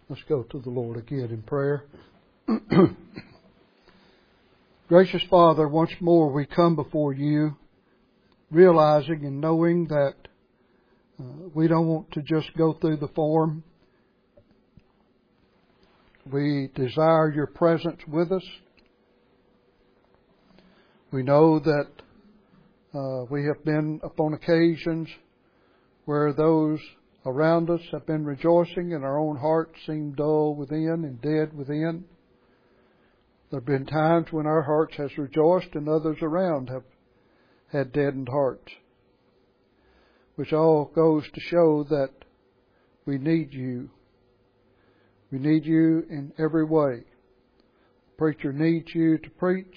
Let's go to the Lord again in prayer. Gracious Father, once more we come before you, realizing and knowing that we don't want to just go through the form. We desire your presence with us. We know that we have been upon occasions where those around us have been rejoicing and our own hearts seem dull within and dead within. There have been times when our hearts has rejoiced and others around have had deadened hearts, which all goes to show that we need you. We need you in every way. The preacher needs you to preach.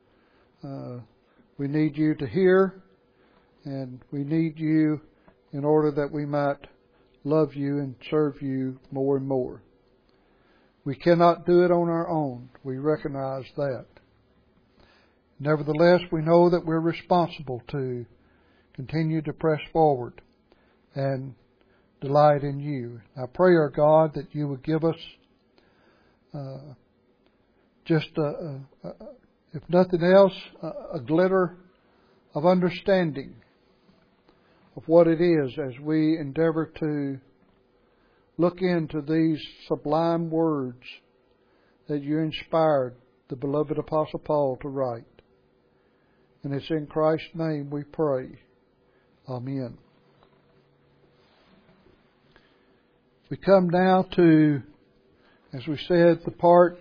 We need you to hear, and we need you in order that we might love you and serve you more and more. We cannot do it on our own. We recognize that. Nevertheless, we know that we're responsible to continue to press forward and delight in you. I pray, our God, that you would give us if nothing else, a glitter of understanding of what it is as we endeavor to look into these sublime words that you inspired the beloved Apostle Paul to write. And it's in Christ's name we pray. Amen. We come now to, as we said, the part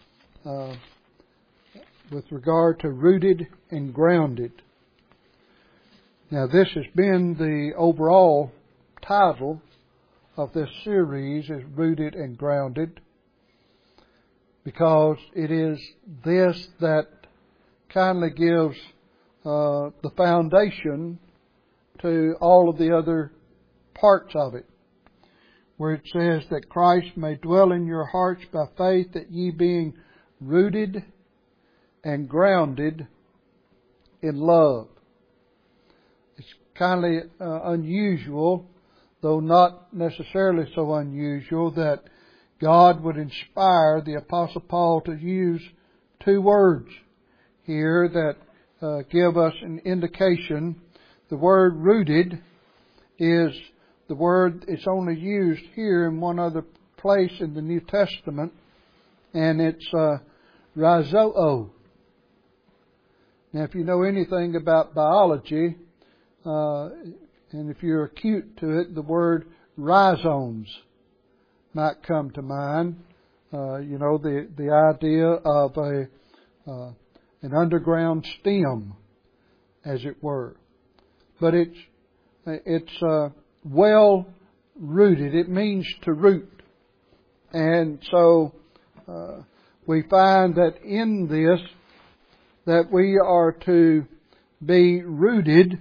with regard to rooted and grounded. Now, this has been the overall title of this series, is Rooted and Grounded, because it is this that kindly gives the foundation to all of the other parts of it, where it says that Christ may dwell in your hearts by faith, that ye being rooted and grounded in love. It's kindly unusual, though not necessarily so unusual, that God would inspire the Apostle Paul to use two words here that give us an indication. The word rooted is the word, it's only used here in one other place in the New Testament, and it's rhizoo. Now, if you know anything about biology, and if you're acute to it, the word rhizomes might come to mind. The idea of an underground stem, as it were. But it's well rooted. It means to root. And so we find that in this, that we are to be rooted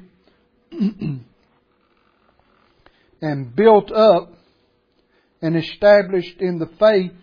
and built up and established in the faith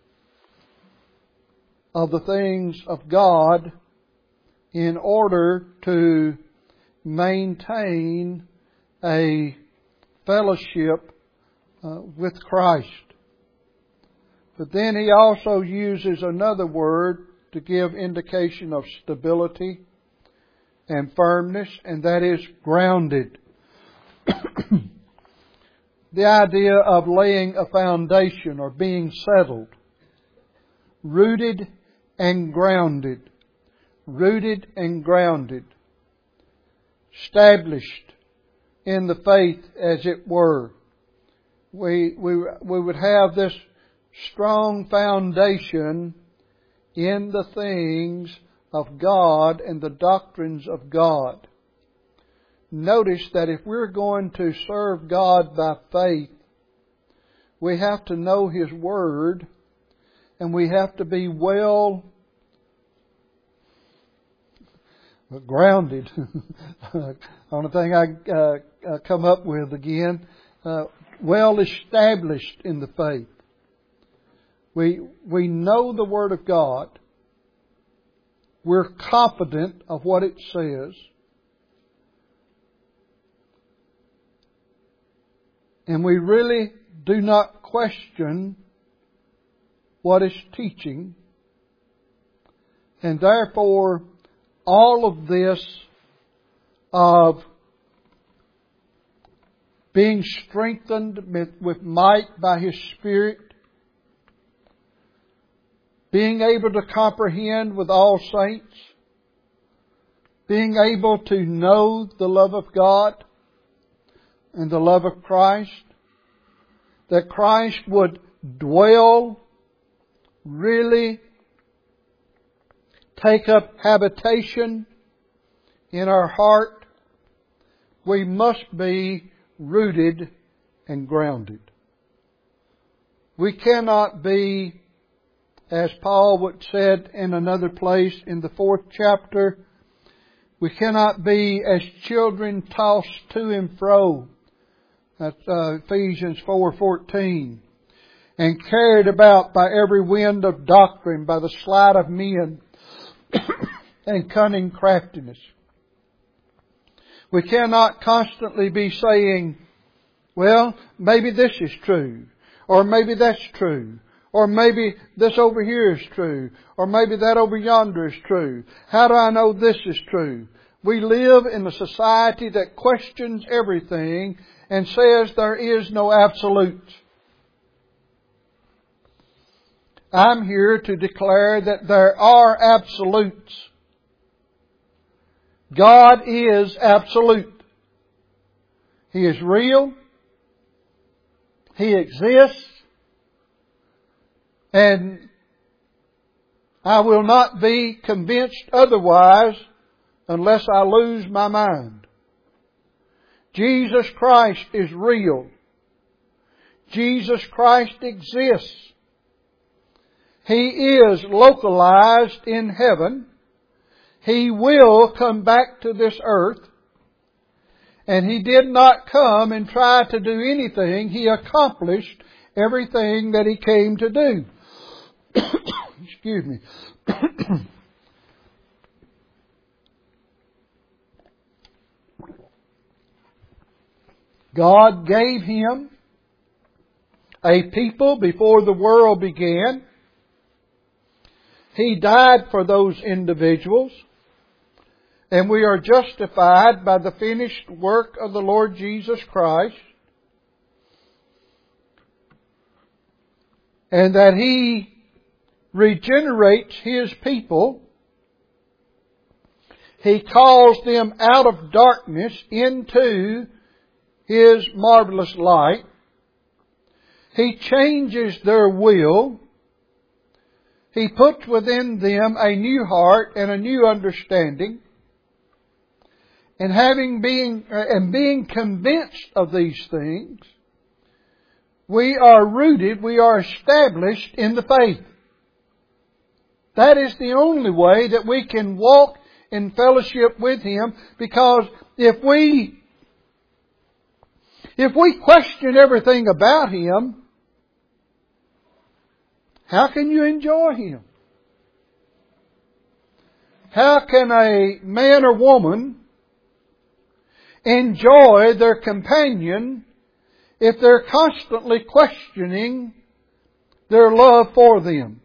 of the things of God in order to maintain a fellowship with Christ. But then he also uses another word to give indication of stability and firmness, and that is grounded. The idea of laying a foundation or being settled. Rooted and grounded. Rooted and grounded. Established in the faith, as it were. We would have this strong foundation in the things of God and the doctrines of God. Notice that if we're going to serve God by faith, we have to know His Word, and we have to be well grounded. Only thing I come up with again, well established in the faith. We know the Word of God. We're confident of what it says. And we really do not question what is teaching. And therefore, all of this of being strengthened with might by His Spirit, being able to comprehend with all saints, being able to know the love of God and the love of Christ, that Christ would dwell, really take up habitation in our heart, we must be rooted and grounded. We cannot be, as Paul would said in another place in the 4th chapter, we cannot be as children tossed to and fro. That's Ephesians 4:14. And carried about by every wind of doctrine, by the sleight of men and cunning craftiness. We cannot constantly be saying, well, maybe this is true, or maybe that's true, or maybe this over here is true, or maybe that over yonder is true. How do I know this is true? We live in a society that questions everything and says there is no absolute. I'm here to declare that there are absolutes. God is absolute. He is real. He exists. And I will not be convinced otherwise unless I lose my mind. Jesus Christ is real. Jesus Christ exists. He is localized in heaven. He will come back to this earth. And He did not come and try to do anything. He accomplished everything that He came to do. Excuse me. God gave Him a people before the world began. He died for those individuals. And we are justified by the finished work of the Lord Jesus Christ. And that He regenerates His people. He calls them out of darkness into His marvelous light. He changes their will. He puts within them a new heart and a new understanding. And being convinced of these things, we are rooted, we are established in the faith. That is the only way that we can walk in fellowship with Him, because if we question everything about Him, how can you enjoy Him? How can a man or woman enjoy their companion if they're constantly questioning their love for them?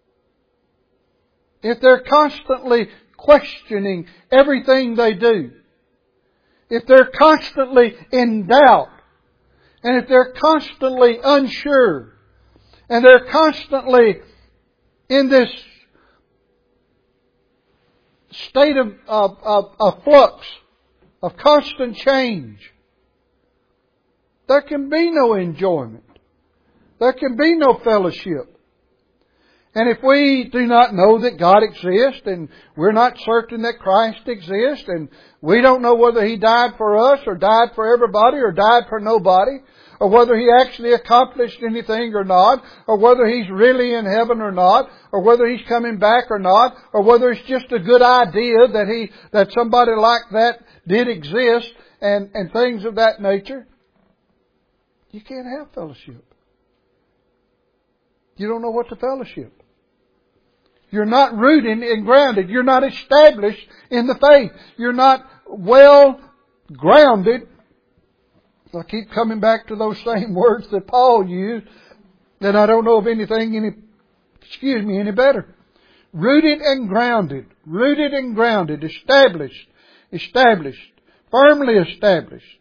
If they're constantly questioning everything they do? If they're constantly in doubt? And if they're constantly unsure? And they're constantly in this state of flux, of constant change, there can be no enjoyment. There can be no fellowship. And if we do not know that God exists, and we're not certain that Christ exists, and we don't know whether He died for us, or died for everybody, or died for nobody, or whether He actually accomplished anything or not, or whether He's really in heaven or not, or whether He's coming back or not, or whether it's just a good idea that somebody like that did exist, and things of that nature, you can't have fellowship. You don't know what to fellowship. You're not rooted and grounded. You're not established in the faith. You're not well grounded. I keep coming back to those same words that Paul used, that I don't know of anything any any better. Rooted and grounded, established, firmly established.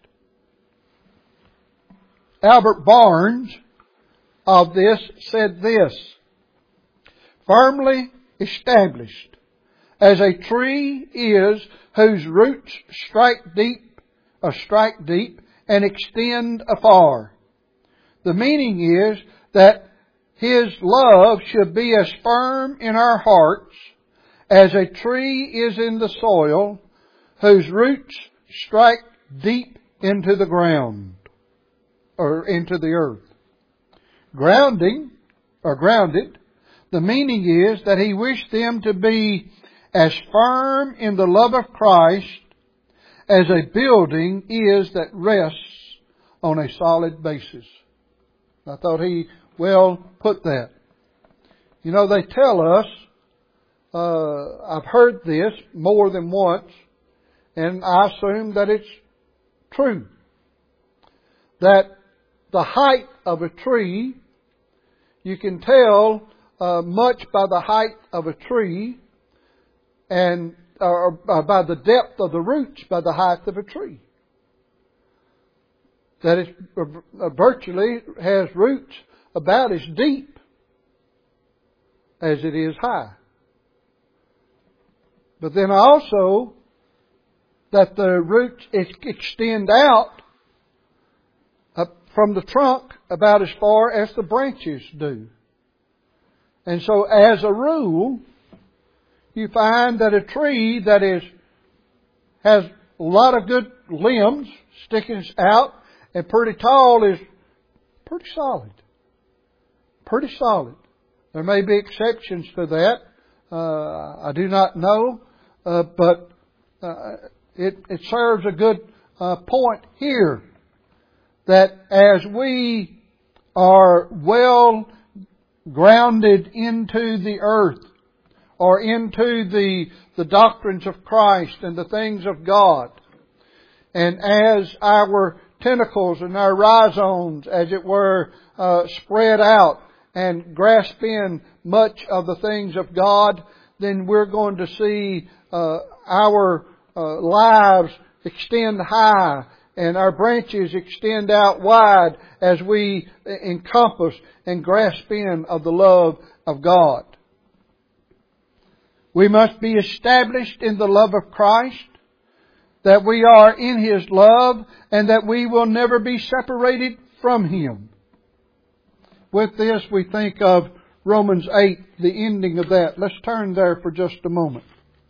Albert Barnes of this said this: firmly established, as a tree is whose roots strike deep and extend afar. The meaning is that His love should be as firm in our hearts as a tree is in the soil, whose roots strike deep into the ground, or into the earth. Grounded, the meaning is that He wished them to be as firm in the love of Christ as a building is that rests on a solid basis. I thought he well put that. You know, they tell us, I've heard this more than once, and I assume that it's true, that the height of a tree, you can tell much by the height of a tree, and or by the depth of the roots, by the height of a tree. That it virtually has roots about as deep as it is high. But then also that the roots extend out from the trunk about as far as the branches do. And so as a rule, you find that a tree that has a lot of good limbs sticking out and pretty tall is pretty solid. Pretty solid. There may be exceptions to that. I do not know. But it serves a good point here. That as we are well grounded into the earth, or into the doctrines of Christ and the things of God, and as our tentacles and our rhizomes, as it were, spread out and grasp in much of the things of God, then we're going to see our lives extend high and our branches extend out wide as we encompass and grasp in of the love of God. We must be established in the love of Christ, that we are in His love, and that we will never be separated from Him. With this, we think of Romans 8, the ending of that. Let's turn there for just a moment.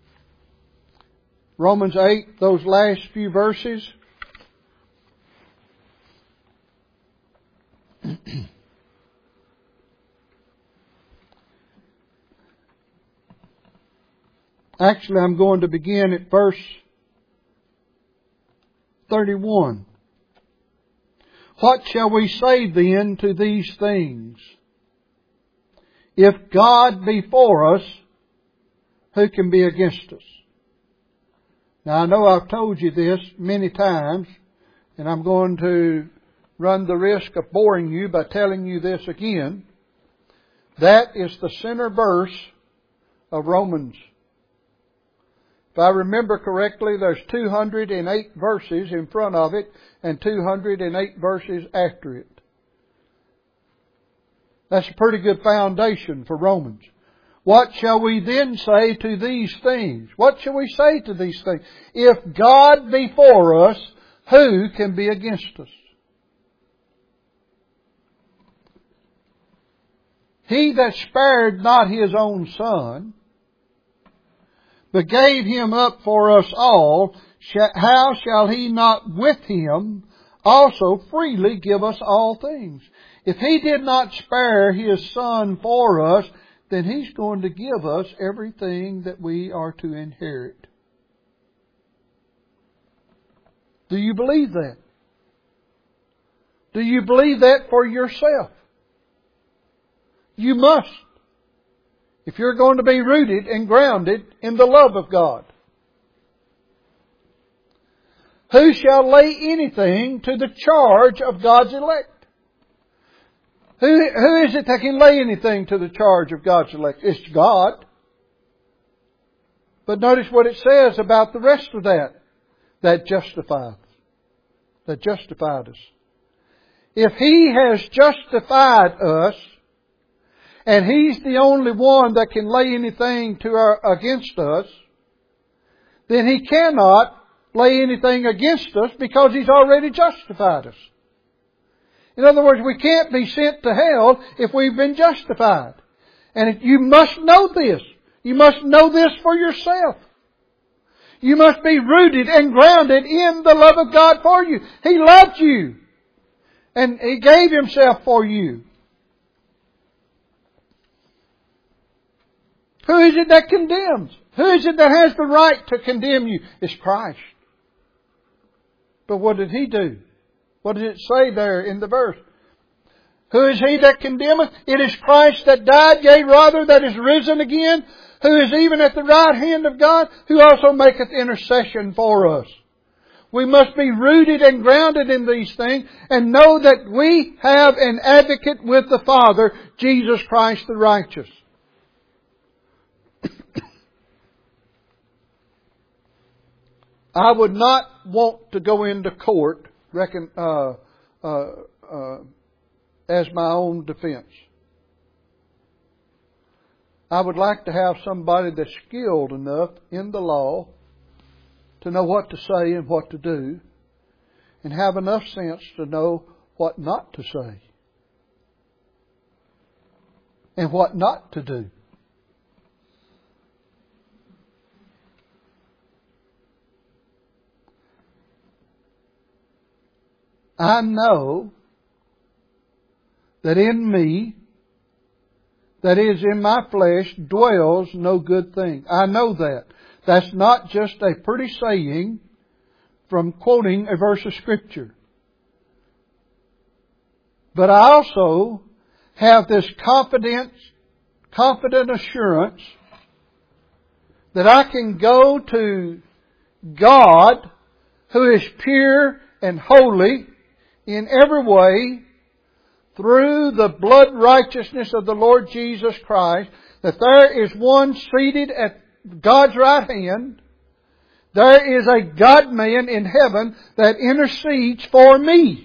Romans 8, those last few verses. Actually, I'm going to begin at verse 31. What shall we say then to these things? If God be for us, who can be against us? Now, I know I've told you this many times, and I'm going to run the risk of boring you by telling you this again. That is the center verse of Romans. If I remember correctly, there's 208 verses in front of it and 208 verses after it. That's a pretty good foundation for Romans. What shall we then say to these things? What shall we say to these things? If God be for us, who can be against us? He that spared not His own Son, but gave Him up for us all, how shall He not with Him also freely give us all things? If He did not spare His Son for us, then He's going to give us everything that we are to inherit. Do you believe that? Do you believe that for yourself? You must. If you're going to be rooted and grounded in the love of God. Who shall lay anything to the charge of God's elect? Who is it that can lay anything to the charge of God's elect? It's God. But notice what it says about the rest of that. That justified us. If He has justified us, and He's the only one that can lay anything against us, then He cannot lay anything against us because He's already justified us. In other words, we can't be sent to hell if we've been justified. And you must know this. You must know this for yourself. You must be rooted and grounded in the love of God for you. He loved you. And He gave Himself for you. Who is it that condemns? Who is it that has the right to condemn you? It's Christ. But what did He do? What does it say there in the verse? Who is He that condemneth? It is Christ that died, yea, rather that is risen again, who is even at the right hand of God, who also maketh intercession for us. We must be rooted and grounded in these things and know that we have an advocate with the Father, Jesus Christ the righteous. I would not want to go into court as my own defense. I would like to have somebody that's skilled enough in the law to know what to say and what to do, and have enough sense to know what not to say and what not to do. I know that in me, that is in my flesh, dwells no good thing. I know that. That's not just a pretty saying from quoting a verse of Scripture. But I also have this confident assurance that I can go to God, who is pure and holy in every way, through the blood righteousness of the Lord Jesus Christ, that there is one seated at God's right hand. There is a God-man in heaven that intercedes for me.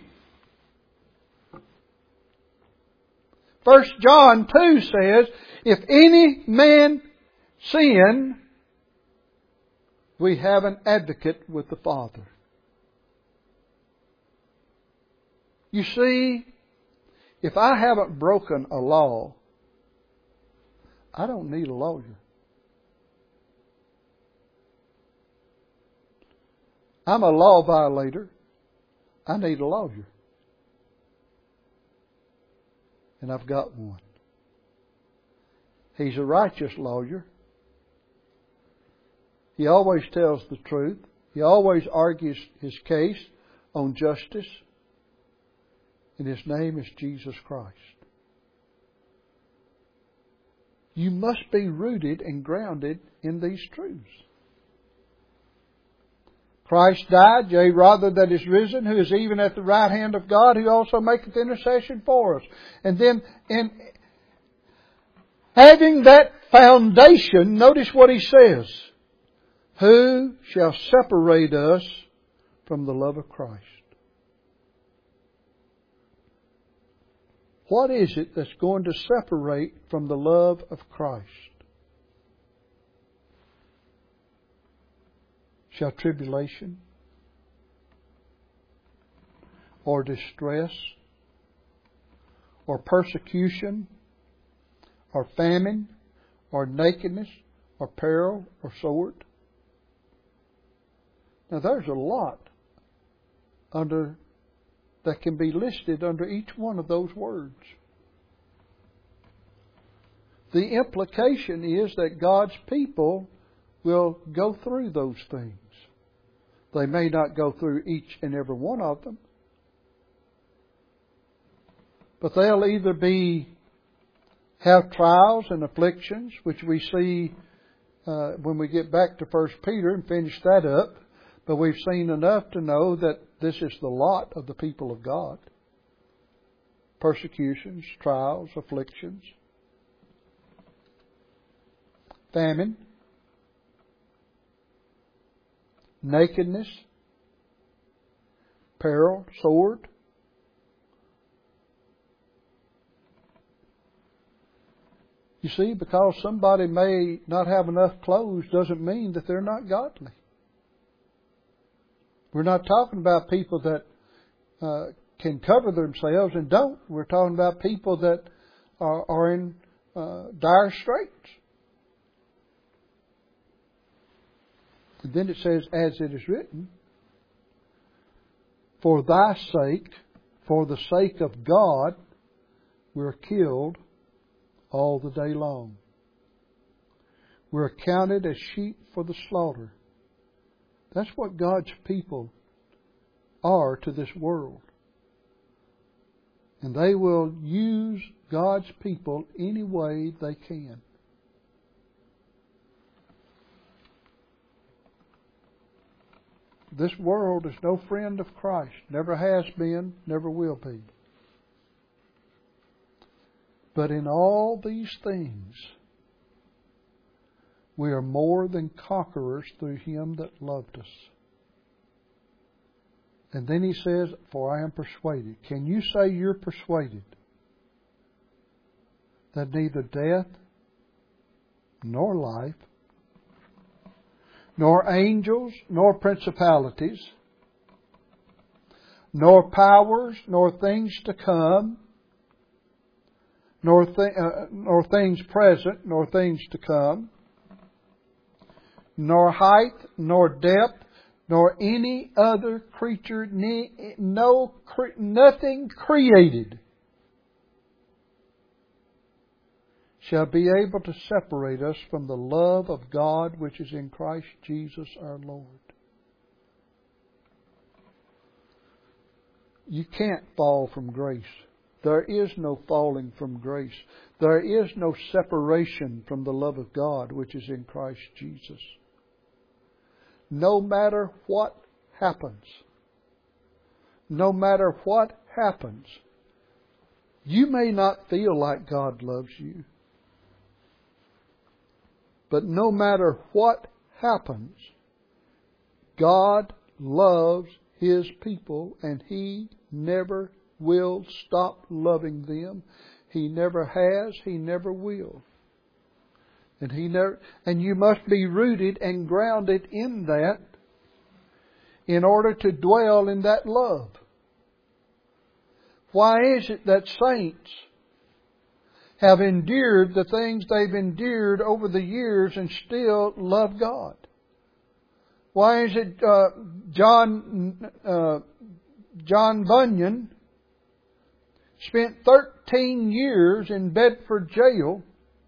1 John 2 says, if any man sin, we have an advocate with the Father. You see, if I haven't broken a law, I don't need a lawyer. I'm a law violator. I need a lawyer. And I've got one. He's a righteous lawyer. He always tells the truth. He always argues his case on justice. And His name is Jesus Christ. You must be rooted and grounded in these truths. Christ died, yea, rather that is risen, who is even at the right hand of God, who also maketh intercession for us. And then, in having that foundation, notice what He says. Who shall separate us from the love of Christ? What is it that's going to separate from the love of Christ? Shall tribulation or distress or persecution or famine or nakedness or peril or sword? Now there's a lot that can be listed under each one of those words. The implication is that God's people will go through those things. They may not go through each and every one of them, but they'll either have trials and afflictions, which we see when we get back to 1 Peter and finish that up. But we've seen enough to know that this is the lot of the people of God. persecutions, trials, afflictions, famine, nakedness, peril, sword. You see, because somebody may not have enough clothes doesn't mean that they're not godly. We're not talking about people that can cover themselves and don't. We're talking about people that are in dire straits. And then it says, as it is written, for thy sake, for the sake of God, we're killed all the day long. We're accounted as sheep for the slaughter. That's what God's people are to this world. And they will use God's people any way they can. This world is no friend of Christ. Never has been, never will be. But in all these things, we are more than conquerors through Him that loved us. And then He says, for I am persuaded. Can you say you're persuaded that neither death, nor life, nor angels, nor principalities, nor powers, nor things to come, nor things present, nor things to come, nor height, nor depth, nor any other creature, nothing created shall be able to separate us from the love of God which is in Christ Jesus our Lord. You can't fall from grace. There is no falling from grace. There is no separation from the love of God which is in Christ Jesus. No matter what happens, no matter what happens, you may not feel like God loves you. But no matter what happens, God loves His people and He never will stop loving them. He never has, He never will. And you must be rooted and grounded in that in order to dwell in that love. Why is it that saints have endured the things they've endured over the years and still love God? Why is it John Bunyan spent 13 years in Bedford jail,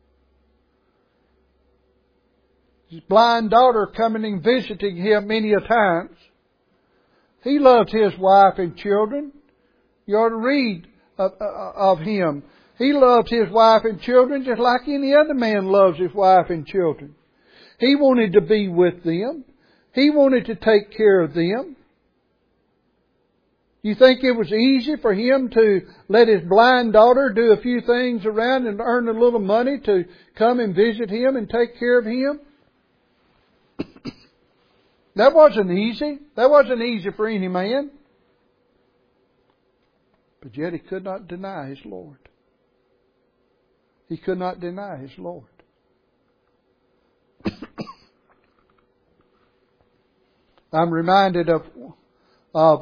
his blind daughter coming and visiting him many a times? He loved his wife and children. You ought to read of him. He loved his wife and children just like any other man loves his wife and children. He wanted to be with them. He wanted to take care of them. You think it was easy for him to let his blind daughter do a few things around and earn a little money to come and visit him and take care of him? That wasn't easy. That wasn't easy for any man. But yet he could not deny his Lord. He could not deny his Lord. I'm reminded of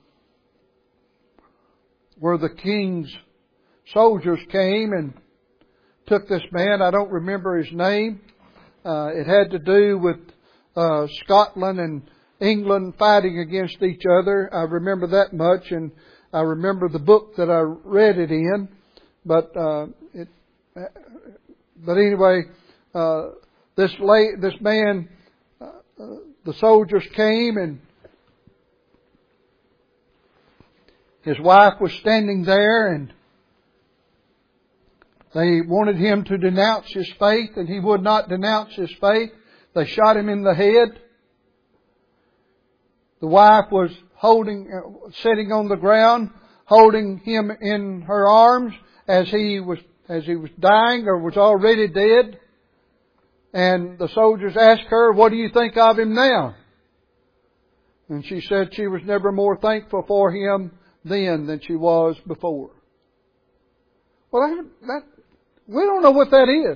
where the king's soldiers came and took this man. I don't remember his name. It had to do with Scotland and England fighting against each other. I remember that much, and I remember the book that I read it in. But anyway, this man, the soldiers came, and his wife was standing there, and they wanted him to denounce his faith, and he would not denounce his faith. They shot him in the head. The wife was sitting on the ground, holding him in her arms as he was dying or was already dead. And the soldiers asked her, "What do you think of him now?" And she said she was never more thankful for him then than she was before. Well, we don't know what that is.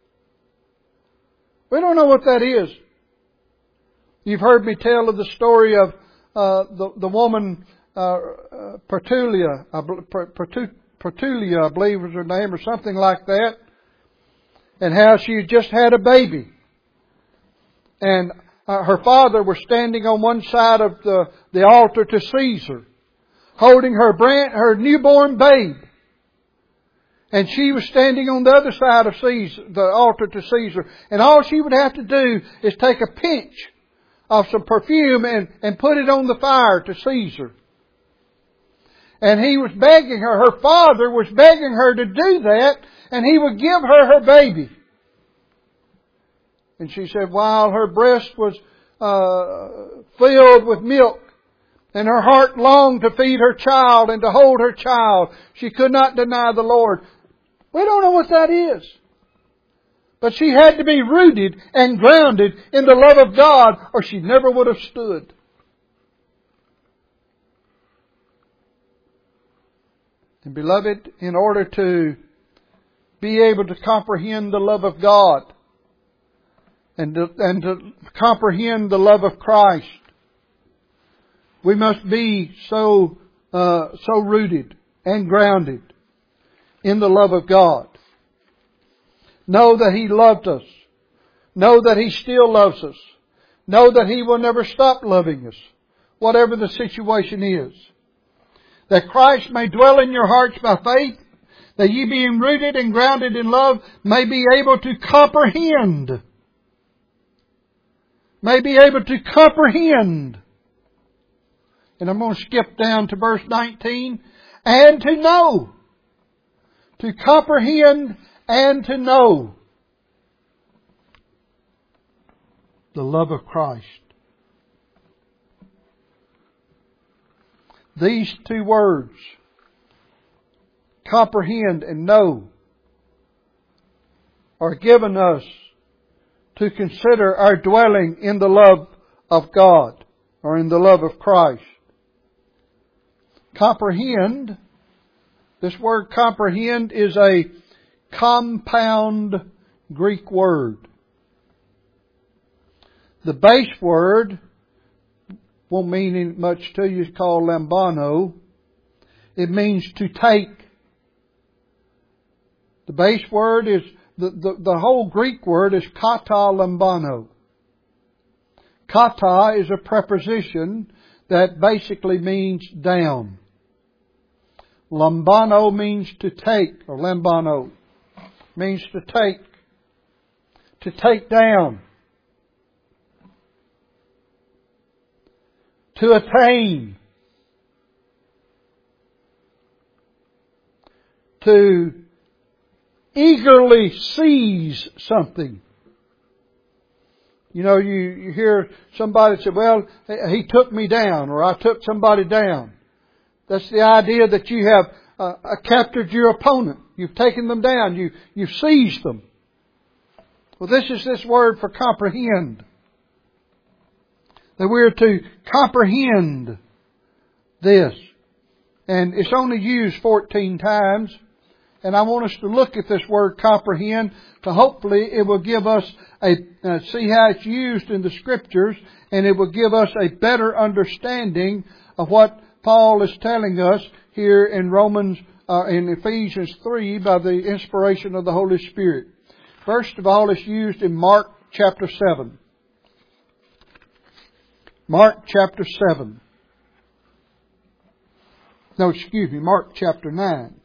We don't know what that is. You've heard me tell of the story of the woman Petulia, I believe was her name, or something like that, and how she had just had a baby, and her father was standing on one side of the altar to Caesar, holding her newborn babe. And she was standing on the other side of the altar to Caesar. And all she would have to do is take a pinch of some perfume and put it on the fire to Caesar. And he was begging her, her father was begging her to do that, and he would give her her baby. And she said while her breast was filled with milk, and her heart longed to feed her child and to hold her child, she could not deny the Lord. We don't know what that is. But she had to be rooted and grounded in the love of God, or she never would have stood. And beloved, in order to be able to comprehend the love of God and to comprehend the love of Christ, we must be so rooted and grounded in the love of God. Know that He loved us. Know that He still loves us. Know that He will never stop loving us, whatever the situation is. That Christ may dwell in your hearts by faith, that ye being rooted and grounded in love may be able to comprehend. May be able to comprehend. And I'm going to skip down to verse 19. And to know. To comprehend and to know the love of Christ. These two words, comprehend and know, are given us to consider our dwelling in the love of God, or in the love of Christ. Comprehend, this word comprehend is a compound Greek word. The base word won't mean much to you. It's called lambano. It means to take. The base word is, the whole Greek word is kata lambano. Kata is a preposition that basically means down. Lambano means to take, or lambano means to take down, to attain, to eagerly seize something. You know, you hear somebody say, well, he took me down, or I took somebody down. That's the idea that you have captured your opponent. You've taken them down. You've seized them. Well, this is this word for comprehend. That we're to comprehend this. And it's only used 14 times. And I want us to look at this word comprehend, to hopefully it will give us see how it's used in the Scriptures, and it will give us a better understanding of what Paul is telling us here in in Ephesians 3 by the inspiration of the Holy Spirit. First of all, it's used in Mark chapter 7. Mark chapter 7. No, excuse me, Mark chapter 9.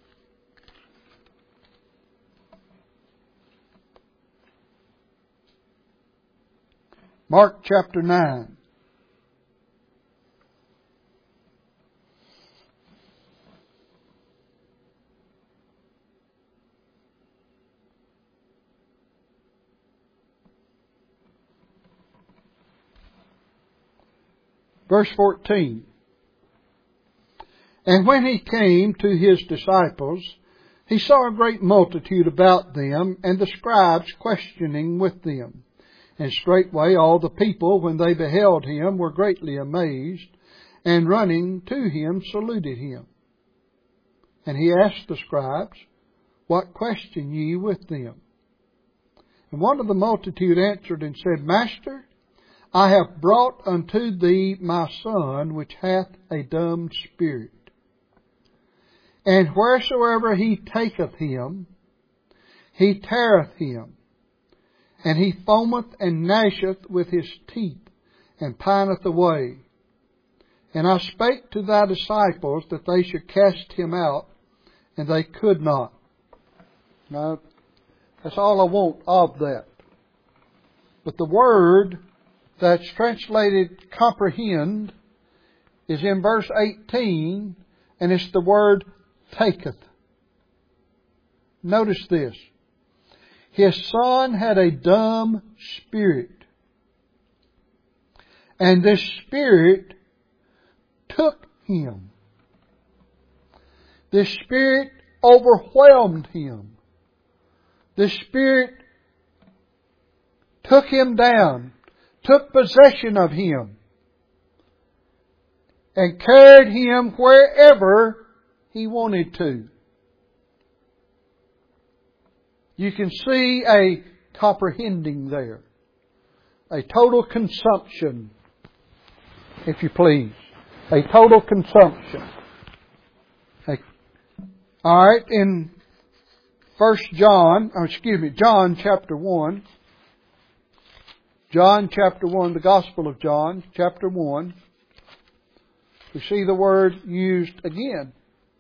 Mark chapter 9. Verse 14. And when he came to his disciples, he saw a great multitude about them, and the scribes questioning with them. And straightway all the people, when they beheld him, were greatly amazed, and running to him saluted him. And he asked the scribes, What question ye with them? And one of the multitude answered and said, Master, I have brought unto thee my son, which hath a dumb spirit. And wheresoever he taketh him, he teareth him. And he foameth and gnasheth with his teeth, and pineth away. And I spake to thy disciples that they should cast him out, and they could not. Now, that's all I want of that. But the word that's translated comprehend is in verse 18, and it's the word taketh. Notice this. His son had a dumb spirit. And this spirit took him. This spirit overwhelmed him. This spirit took him down, took possession of him, and carried him wherever he wanted to. You can see a comprehending there. A total consumption, if you please. A total consumption. Alright, in John chapter 1. John chapter 1, the Gospel of John, chapter 1. We see the word used again.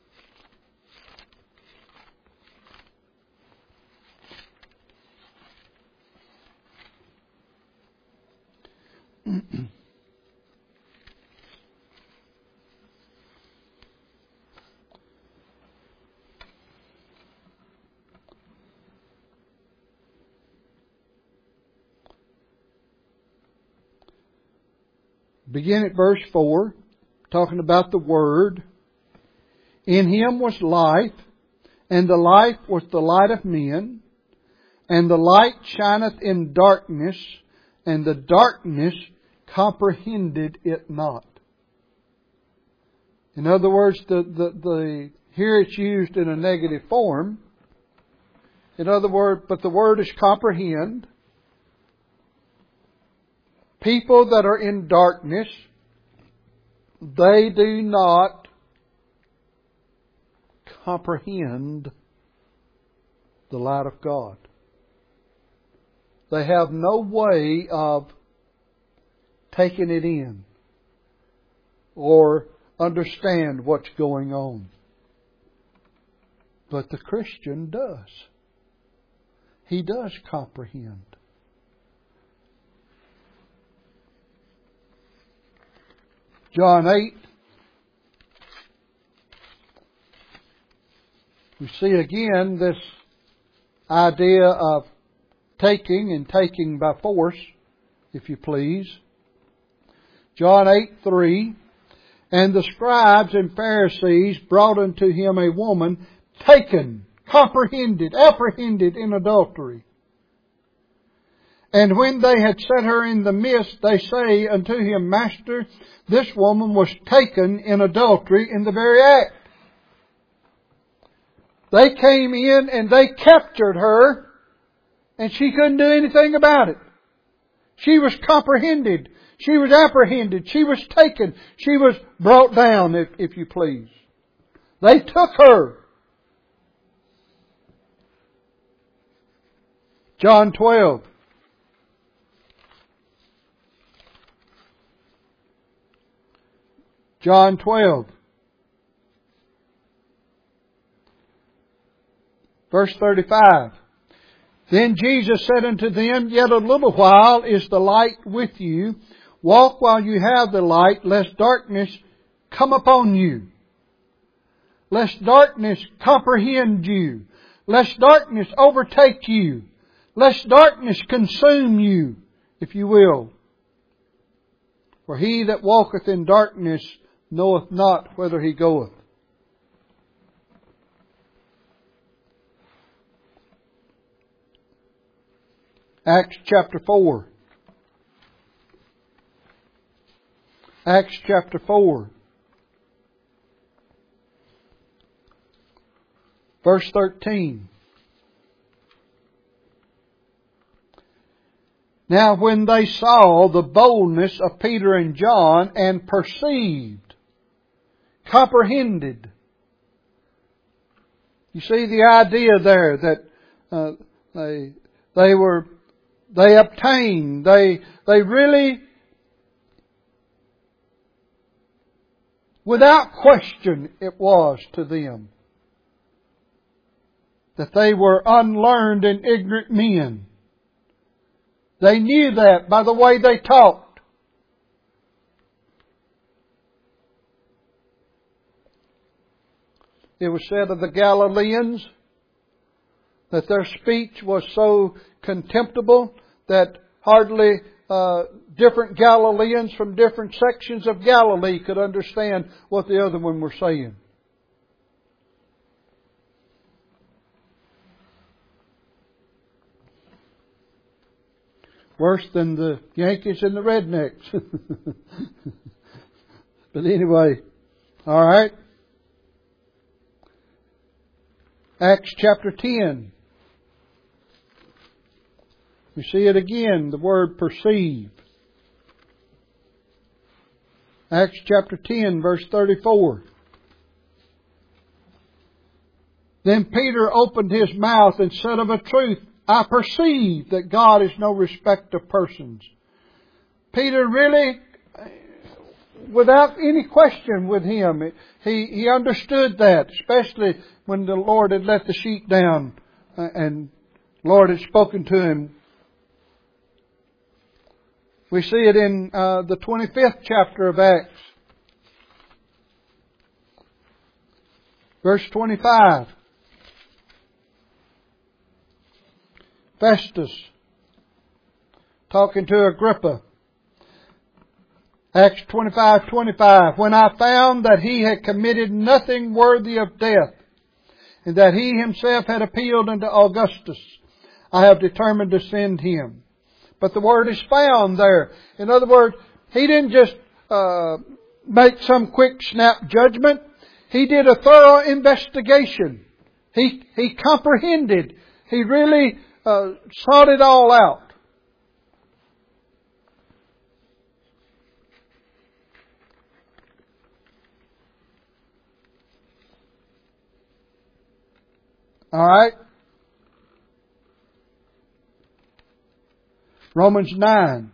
Begin at verse 4, talking about the Word. In Him was life, and the life was the light of men, and the light shineth in darkness, and the darkness comprehended it not. In other words, here it's used in a negative form. In other words, but the word is comprehend. People that are in darkness, they do not comprehend the light of God. They have no way of taking it in or understand what's going on. But the Christian does. He does comprehend. John 8. We see again this idea of taking and taking by force, if you please. John 8:3. And the scribes and Pharisees brought unto him a woman taken, comprehended, apprehended in adultery. And when they had set her in the midst, they say unto him, Master, this woman was taken in adultery in the very act. They came in and they captured her, and she couldn't do anything about it. She was comprehended. She was apprehended. She was taken. She was brought down, if you please. They took her. John 12. John 12. Verse 35. Then Jesus said unto them, Yet a little while is the light with you. Walk while you have the light, lest darkness come upon you. Lest darkness comprehend you. Lest darkness overtake you. Lest darkness consume you, if you will. For he that walketh in darkness knoweth not whither he goeth. Acts chapter 4. Acts chapter 4. Verse 13. Now when they saw the boldness of Peter and John and perceived, comprehended. You see the idea there that they obtained, they really, without question it was to them, that they were unlearned and ignorant men. They knew that by the way they talked. It was said of the Galileans that their speech was so contemptible that hardly different Galileans from different sections of Galilee could understand what the other one were saying. Worse than the Yankees and the Rednecks. But anyway, all right. Acts chapter 10. We see it again, the word perceive. Acts chapter 10, verse 34. Then Peter opened his mouth and said, of a truth, I perceive that God is no respecter of persons. Peter really, without any question with him, he understood that, especially when the Lord had let the sheep down and the Lord had spoken to him. We see it in the 25th chapter of Acts. Verse 25. Festus, talking to Agrippa. Acts 25:25. When I found that he had committed nothing worthy of death, and that he himself had appealed unto Augustus, I have determined to send him. But the word is found there. In other words, he didn't just make some quick snap judgment. He did a thorough investigation. He comprehended. He really sought it all out. All right. Romans 9.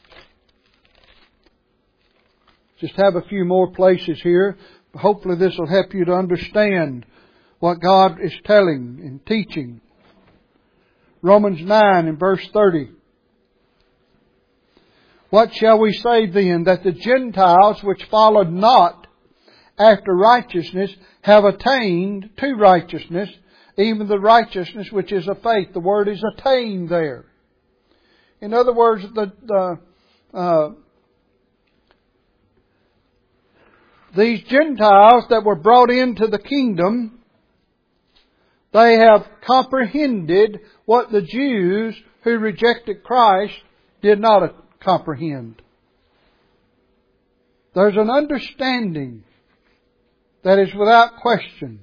Just have a few more places here. Hopefully this will help you to understand what God is telling and teaching. Romans 9 and verse 30. What shall we say then? That the Gentiles which followed not after righteousness have attained to righteousness, even the righteousness which is of faith. The word is attained there. In other words, these Gentiles that were brought into the kingdom, they have comprehended what the Jews who rejected Christ did not comprehend. There's an understanding that is without question.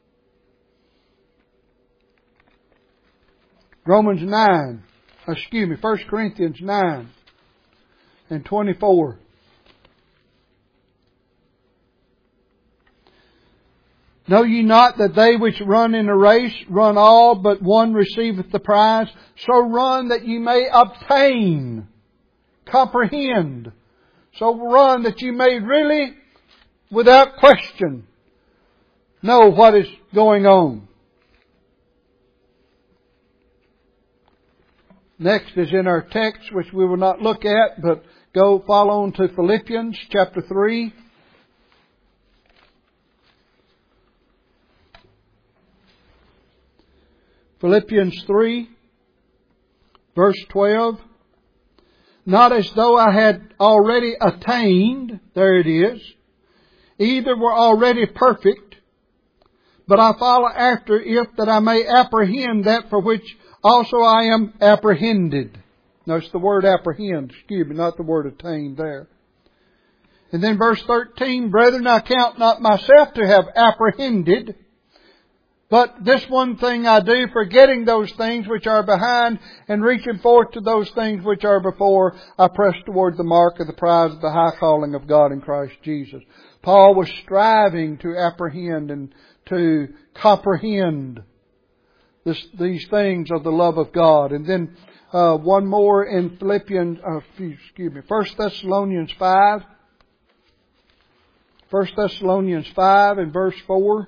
Romans 9. 1 Corinthians 9 and 24. Know ye not that they which run in a race run all, but one receiveth the prize? So run that ye may obtain. Comprehend. So run that you may really, without question, know what is going on. Next is in our text, which we will not look at, but go follow on to Philippians chapter 3. Philippians 3, verse 12. Not as though I had already attained, there it is, either were already perfect, but I follow after, if that I may apprehend that for which also I am apprehended. No, it's the word apprehend, excuse me, not the word attain there. And then verse 13, brethren, I count not myself to have apprehended, but this one thing I do, forgetting those things which are behind and reaching forth to those things which are before, I press toward the mark of the prize of the high calling of God in Christ Jesus. Paul was striving to apprehend and to comprehend these things of the love of God. And then one more in 1 Thessalonians 5. 1 Thessalonians 5 and verse 4.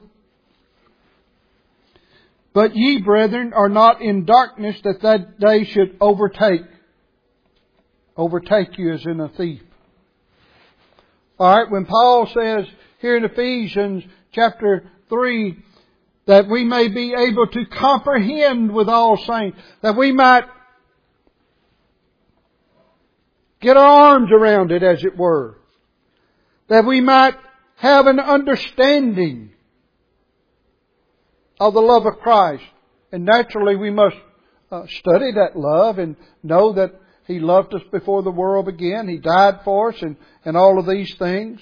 But ye, brethren, are not in darkness, that day should overtake. Overtake you as in a thief. Alright, when Paul says here in Ephesians chapter 3, that we may be able to comprehend with all saints, that we might get our arms around it, as it were, that we might have an understanding of the love of Christ. And naturally we must study that love and know that He loved us before the world began. He died for us and all of these things.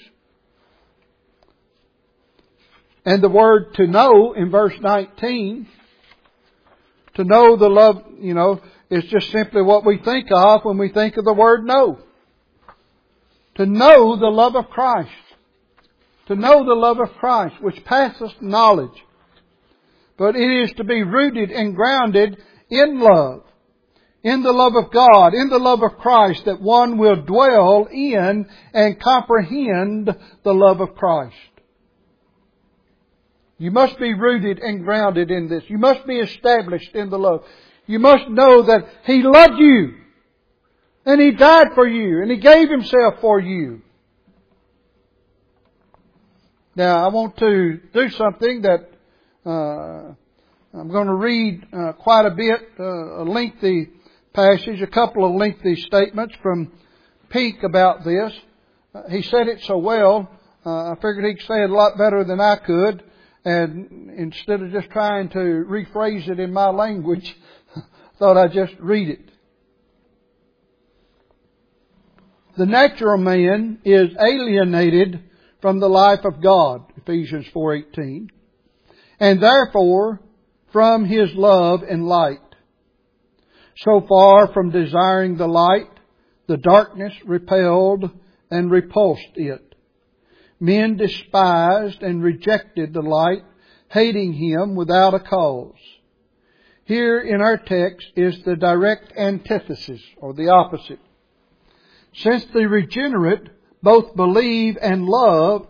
And the word to know in verse 19, to know the love, is just simply what we think of when we think of the word know. To know the love of Christ. To know the love of Christ, which passeth knowledge. But it is to be rooted and grounded in love. In the love of God, in the love of Christ, that one will dwell in and comprehend the love of Christ. You must be rooted and grounded in this. You must be established in the love. You must know that He loved you. And He died for you. And He gave Himself for you. Now, I want to do something that I'm going to read quite a bit, a lengthy passage, a couple of lengthy statements from Peake about this. He said it so well, I figured he could say it a lot better than I could. And instead of just trying to rephrase it in my language, thought I'd just read it. The natural man is alienated from the life of God, Ephesians 4:18, and therefore from His love and light. So far from desiring the light, the darkness repelled and repulsed it. Men despised and rejected the light, hating Him without a cause. Here in our text is the direct antithesis, or the opposite. Since the regenerate both believe in and love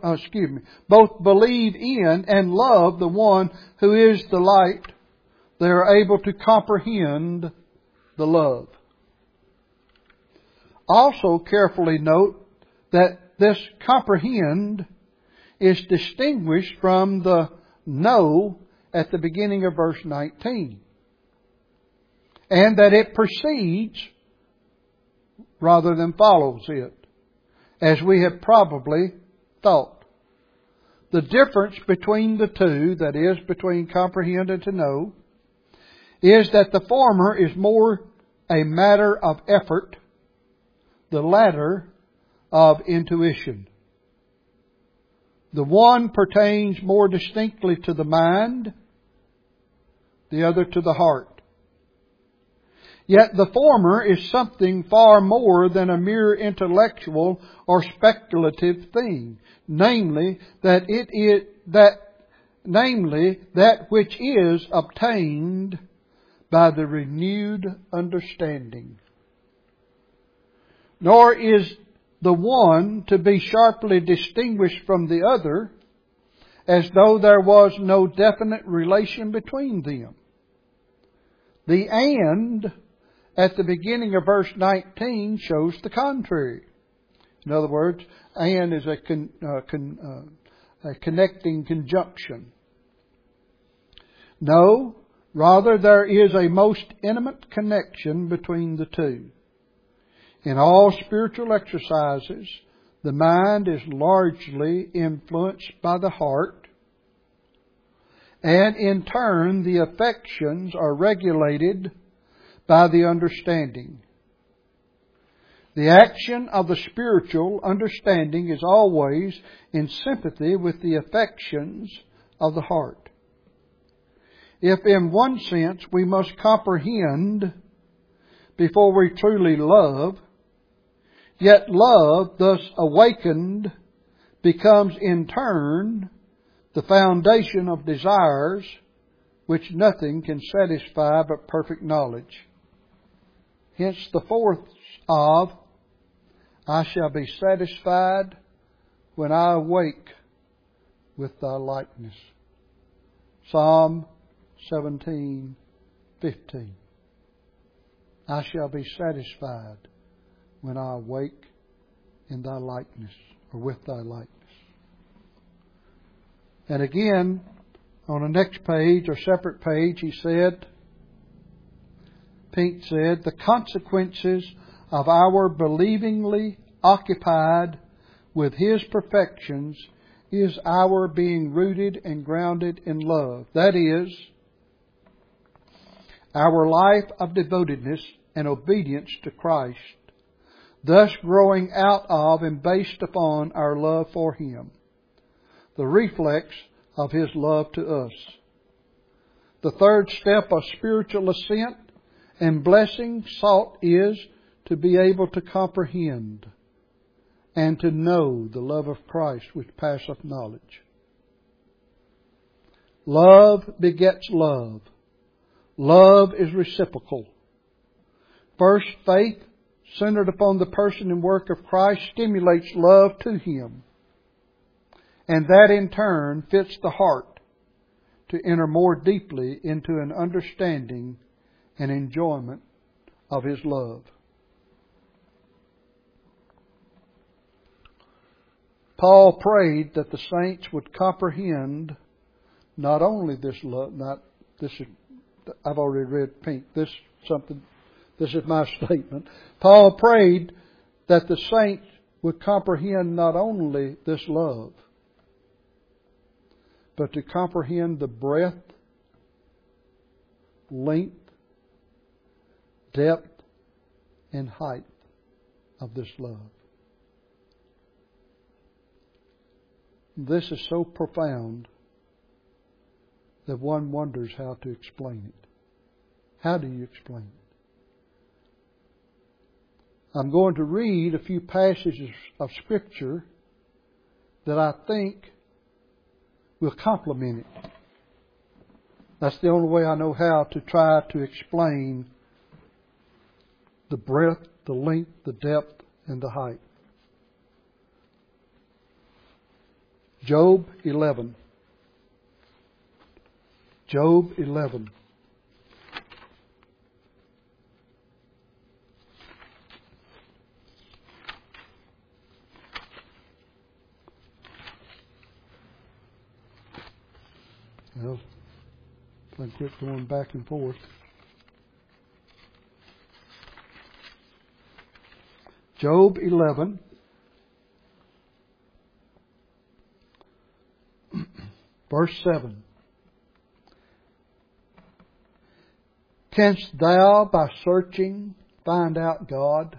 the one who is the light, they are able to comprehend the love. Also carefully note that this comprehend is distinguished from the know at the beginning of verse 19. And that it precedes rather than follows it, as we have probably thought. The difference between the two, that is, between comprehend and to know, is that the former is more a matter of effort, the latter of intuition. The one pertains more distinctly to the mind, the other to the heart. Yet the former is something far more than a mere intellectual or speculative thing, namely that which is obtained by the renewed understanding. Nor is the one to be sharply distinguished from the other, as though there was no definite relation between them. The and at the beginning of verse 19 shows the contrary. In other words, and is a connecting conjunction. No, rather there is a most intimate connection between the two. In all spiritual exercises, the mind is largely influenced by the heart, and in turn the affections are regulated by the understanding. The action of the spiritual understanding is always in sympathy with the affections of the heart. If in one sense we must comprehend before we truly love, yet love thus awakened becomes in turn the foundation of desires which nothing can satisfy but perfect knowledge. Hence the fourth of, I shall be satisfied when I awake with thy likeness. Psalm 17:15. I shall be satisfied when I awake in thy likeness, or with thy likeness. And again, on the next page, or separate page, Pink said, the consequences of our believingly occupied with His perfections is our being rooted and grounded in love. That is, our life of devotedness and obedience to Christ, thus growing out of and based upon our love for Him, the reflex of His love to us. The third step of spiritual ascent and blessing sought is to be able to comprehend and to know the love of Christ which passeth knowledge. Love begets love. Love is reciprocal. First, faith centered upon the person and work of Christ stimulates love to Him. And that in turn fits the heart to enter more deeply into an understanding and enjoyment of His love. Paul prayed that the saints would comprehend not only this love, I've already read Pink. This is my statement. Paul prayed that the saints would comprehend not only this love, but to comprehend the breadth, length, depth, and height of this love. This is so profound that one wonders how to explain it. How do you explain it? I'm going to read a few passages of Scripture that I think will complement it. That's the only way I know how to try to explain the breadth, the length, the depth, and the height. Job 11. Job 11. Well, I quit going back and forth. Job 11. Verse 7. Canst thou by searching find out God?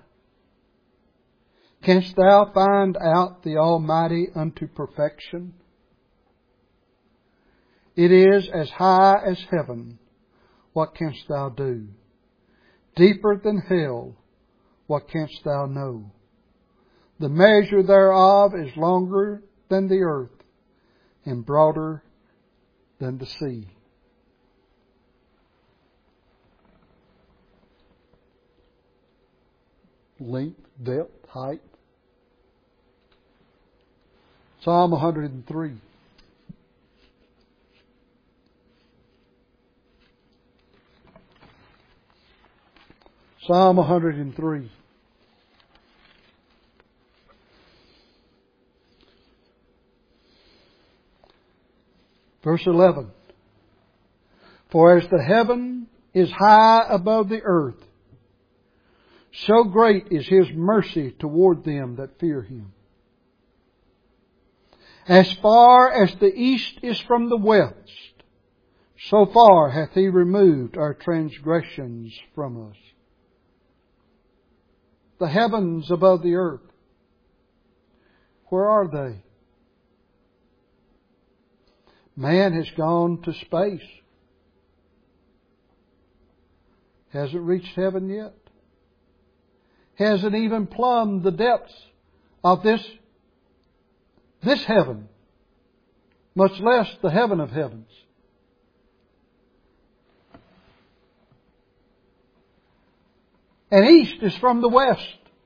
Canst thou find out the Almighty unto perfection? It is as high as heaven. What canst thou do? Deeper than hell. What canst thou know? The measure thereof is longer than the earth and broader than the sea. Length, depth, height. Psalm 103. Psalm 103. Verse 11. For as the heaven is high above the earth, so great is His mercy toward them that fear Him. As far as the east is from the west, so far hath He removed our transgressions from us. the heavens above the earth. Where are they? Man has gone to space. Hasn't reached heaven yet. Hasn't even plumbed the depths of this heaven, much less the heaven of heavens. And east is from the west.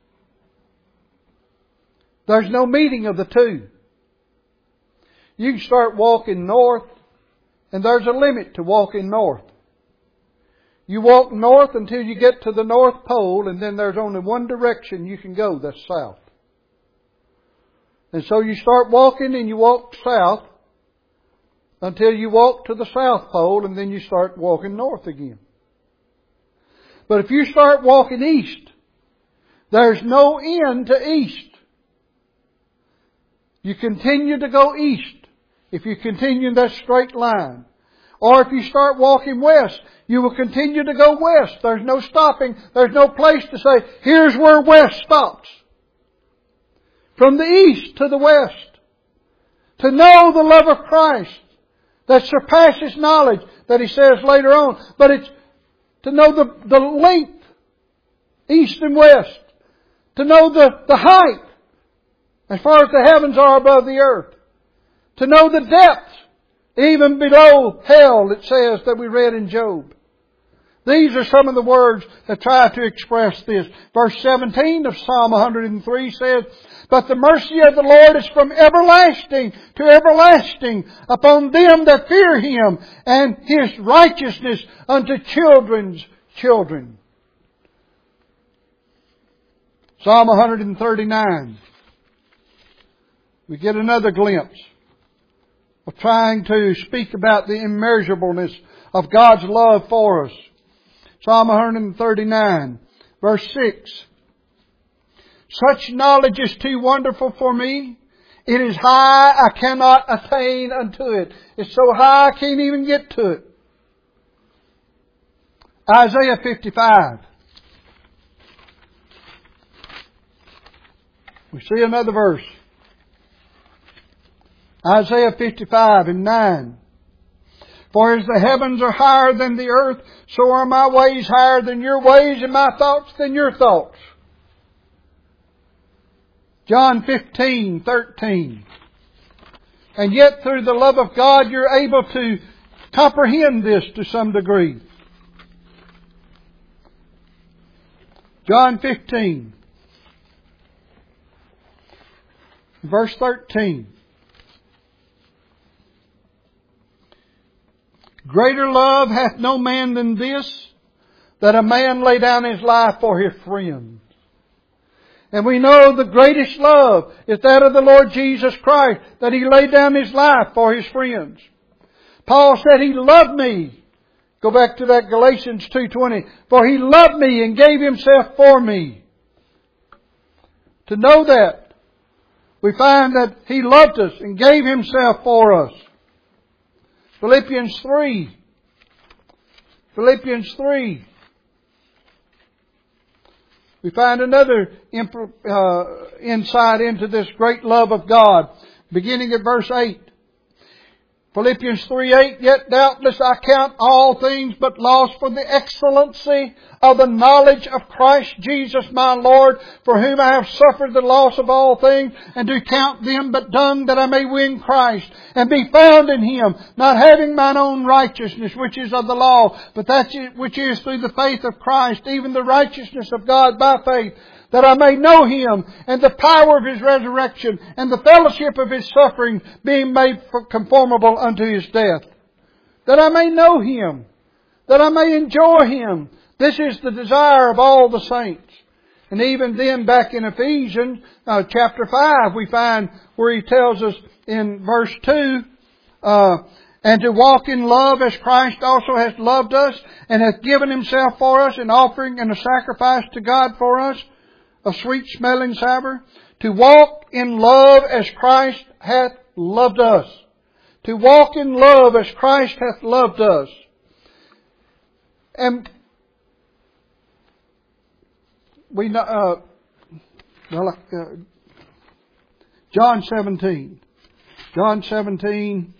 There's no meeting of the two. You can start walking north, and there's a limit to walking north. You walk north until you get to the North Pole, and then there's only one direction you can go, that's south. And so you start walking and you walk south until you walk to the South Pole, and then you start walking north again. But if you start walking east, there's no end to east. You continue to go east if you continue in that straight line. Or if you start walking west, you will continue to go west. There's no stopping. There's no place to say, here's where west stops. From the east to the west. To know the love of Christ that surpasses knowledge, that he says later on. But it's to know the length, east and west. To know the height, as far as the heavens are above the earth. To know the depth, even below hell, it says that we read in Job. These are some of the words that try to express this. Verse 17 of Psalm 103 says, but the mercy of the Lord is from everlasting to everlasting upon them that fear Him, and His righteousness unto children's children. Psalm 139. We get another glimpse of trying to speak about the immeasurableness of God's love for us. Psalm 139, verse 6. Such knowledge is too wonderful for me. It is high, I cannot attain unto it. It's so high I can't even get to it. Isaiah 55. We see another verse. Isaiah 55 and 9. For as the heavens are higher than the earth, so are my ways higher than your ways, and my thoughts than your thoughts. John 15:13. And yet through the love of God you're able to comprehend this to some degree. John 15, verse 13. Greater love hath no man than this, that a man lay down his life for his friends. And we know the greatest love is that of the Lord Jesus Christ, that He laid down His life for His friends. Paul said He loved me. Go back to that Galatians 2:20. For He loved me and gave Himself for me. To know that, we find that He loved us and gave Himself for us. Philippians 3. Philippians 3. We find another insight into this great love of God, beginning at verse 8. Philippians 3:8, yet doubtless I count all things but loss for the excellency of the knowledge of Christ Jesus my Lord, for whom I have suffered the loss of all things, and do count them but dung, that I may win Christ, and be found in Him, not having mine own righteousness, which is of the law, but that which is through the faith of Christ, even the righteousness of God by faith, that I may know Him, and the power of His resurrection, and the fellowship of His suffering, being made conformable unto His death. That I may know Him, that I may enjoy Him. This is the desire of all the saints. And even then, back in Ephesians chapter 5, we find where he tells us in verse 2, and to walk in love as Christ also has loved us, and hath given Himself for us, an offering and a sacrifice to God for us, a sweet smelling savour. To walk in love as Christ hath loved us. To walk in love as Christ hath loved us. And we know, Well, John 17. John 17.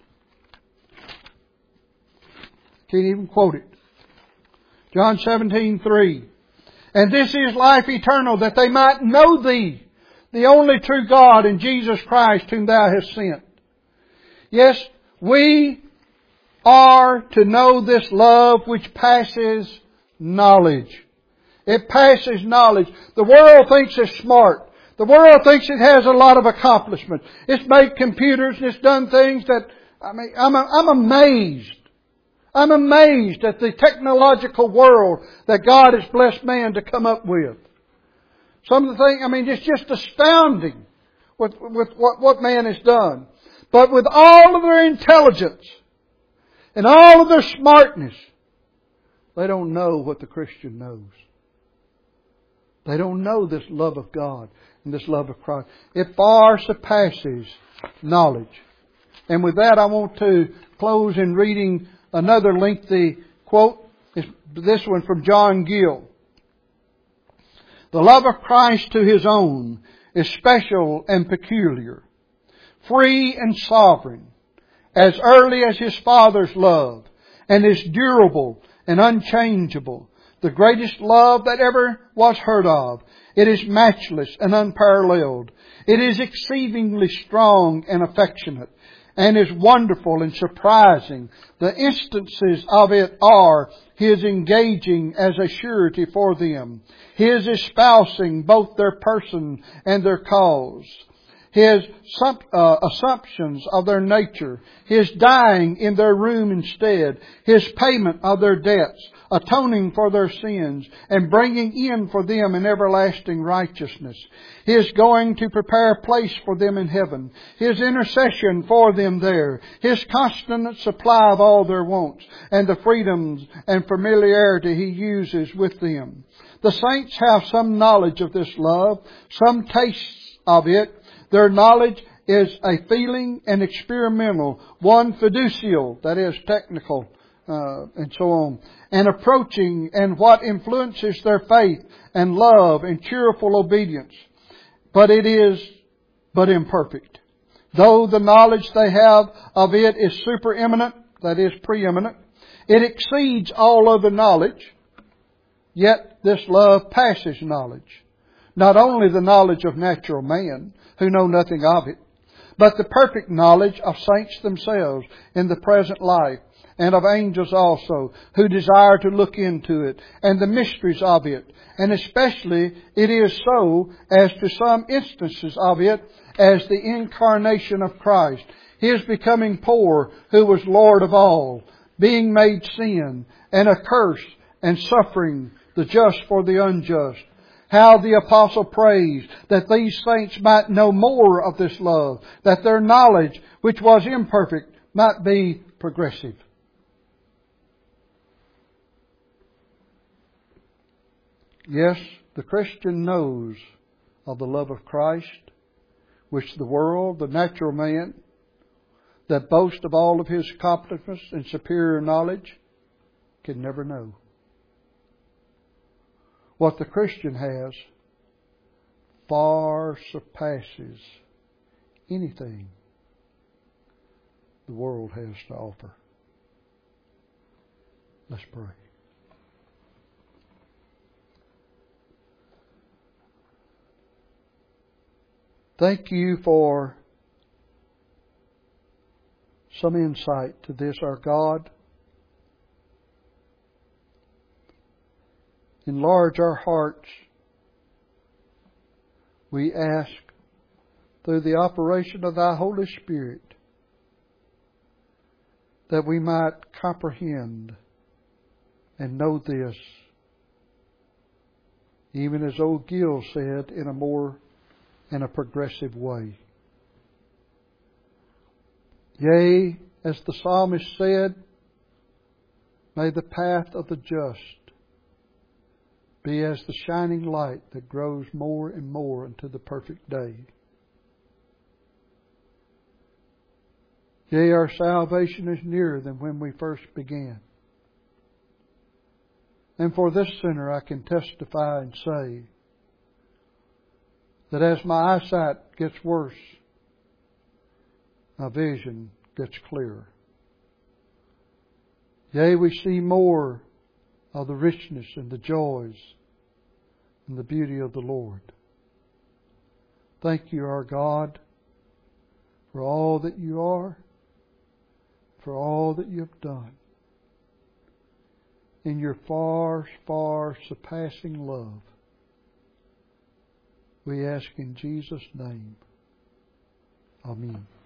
Can't even quote it. John 17:3. And this is life eternal, that they might know Thee, the only true God, and Jesus Christ, whom Thou hast sent. Yes, we are to know this love which passes knowledge. It passes knowledge. The world thinks it's smart. The world thinks it has a lot of accomplishment. It's made computers and it's done things that, I'm amazed. I'm amazed at the technological world that God has blessed man to come up with. Some of the things, it's just astounding with what man has done. But with all of their intelligence and all of their smartness, they don't know what the Christian knows. They don't know this love of God and this love of Christ. It far surpasses knowledge. And with that, I want to close in reading another lengthy quote. This one from John Gill. The love of Christ to His own is special and peculiar, free and sovereign, as early as His Father's love, and is durable and unchangeable, the greatest love that ever was heard of. It is matchless and unparalleled. It is exceedingly strong and affectionate, and is wonderful and surprising. The instances of it are His engaging as a surety for them, His espousing both their person and their cause, His assumptions of their nature, His dying in their room instead, His payment of their debts, atoning for their sins, and bringing in for them an everlasting righteousness, His going to prepare a place for them in heaven, His intercession for them there, His constant supply of all their wants, and the freedoms and familiarity He uses with them. The saints have some knowledge of this love, some tastes of it. Their knowledge is a feeling and experimental, one fiducial, that is technical, and so on, and approaching, and what influences their faith and love and cheerful obedience. But it is but imperfect. Though the knowledge they have of it is supereminent, that is preeminent, it exceeds all other knowledge, yet this love passes knowledge. Not only the knowledge of natural man, who know nothing of it, but the perfect knowledge of saints themselves in the present life, and of angels also, who desire to look into it, and the mysteries of it. And especially it is so as to some instances of it, as the incarnation of Christ, His becoming poor, who was Lord of all, being made sin, and a curse, and suffering the just for the unjust. How the apostle prays that these saints might know more of this love, that their knowledge, which was imperfect, might be progressive. Yes, the Christian knows of the love of Christ, which the world, the natural man, that boasts of all of his accomplishments and superior knowledge, can never know. What the Christian has far surpasses anything the world has to offer. Let's pray. Thank You for some insight to this, our God. Enlarge our hearts, we ask, through the operation of Thy Holy Spirit, that we might comprehend and know this, even as old Gill said, in a progressive way. Yea, as the psalmist said, may the path of the just be as the shining light that grows more and more unto the perfect day. Yea, our salvation is nearer than when we first began. And for this sinner I can testify and say that as my eyesight gets worse, my vision gets clearer. Yea, we see more of the richness and the joys and the beauty of the Lord. Thank you, our God, for all that you are, for all that you have done. In your far, far surpassing love, we ask in Jesus' name. Amen.